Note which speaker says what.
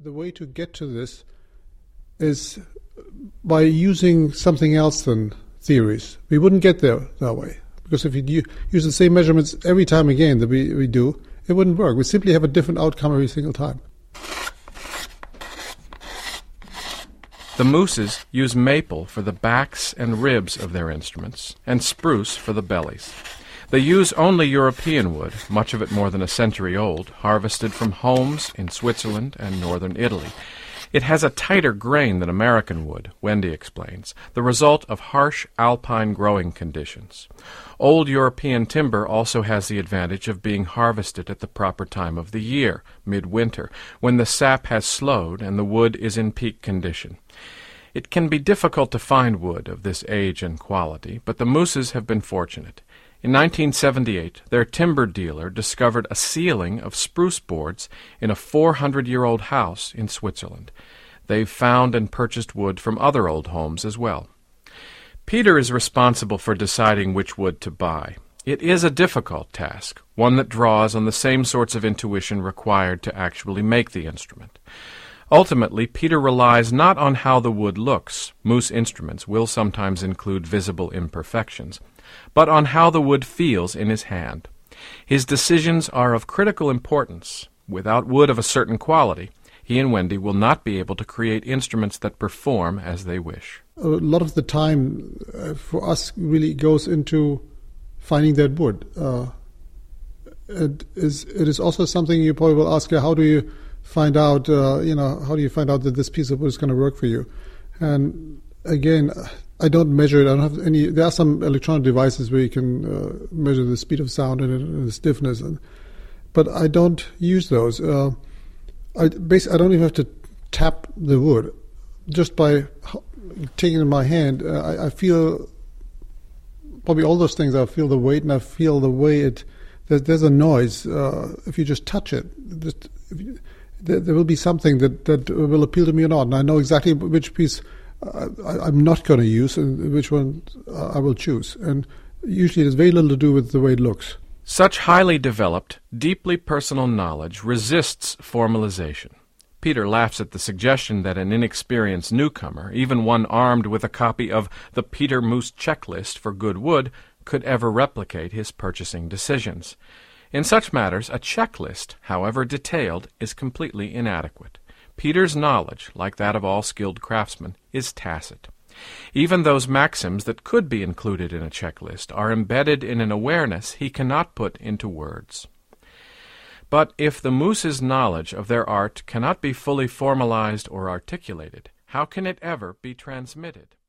Speaker 1: the way to get to this is by using something else than theories. We wouldn't get there that way, because if you use the same measurements every time again that we do, it wouldn't work. We simply have a different outcome every single time.
Speaker 2: The mooses use maple for the backs and ribs of their instruments, and spruce for the bellies. They use only European wood, much of it more than a century old, harvested from homes in Switzerland and northern Italy. It has a tighter grain than American wood, Wendy explains, the result of harsh alpine growing conditions. Old European timber also has the advantage of being harvested at the proper time of the year, midwinter, when the sap has slowed and the wood is in peak condition. It can be difficult to find wood of this age and quality, but the mooses have been fortunate. In 1978, their timber dealer discovered a ceiling of spruce boards in a 400-year-old house in Switzerland. They've found and purchased wood from other old homes as well. Peter is responsible for deciding which wood to buy. It is a difficult task, one that draws on the same sorts of intuition required to actually make the instrument. Ultimately, Peter relies not on how the wood looks — moose instruments will sometimes include visible imperfections — but on how the wood feels in his hand. His decisions are of critical importance. Without wood of a certain quality, he and Wendy will not be able to create instruments that perform as they wish.
Speaker 1: A lot of the time for us really goes into finding that wood. It is also something you probably will ask, how do you find out, how do you find out that this piece of wood is going to work for you? And again, I don't measure it. I don't have any. There are some electronic devices where you can measure the speed of sound and the stiffness, but I don't use those. I don't even have to tap the wood. Just by taking it in my hand, I feel probably all those things. I feel the weight, and I feel the way there's a noise. If you just touch it, there will be something that will appeal to me or not, and I know exactly which piece I'm not going to use and which one I will choose. And usually it has very little to do with the way it looks.
Speaker 2: Such highly developed, deeply personal knowledge resists formalization. Peter laughs at the suggestion that an inexperienced newcomer, even one armed with a copy of the Peter Moose Checklist for good wood, could ever replicate his purchasing decisions. In such matters, a checklist, however detailed, is completely inadequate. Peter's knowledge, like that of all skilled craftsmen, is tacit. Even those maxims that could be included in a checklist are embedded in an awareness he cannot put into words. But if the moose's knowledge of their art cannot be fully formalized or articulated, how can it ever be transmitted?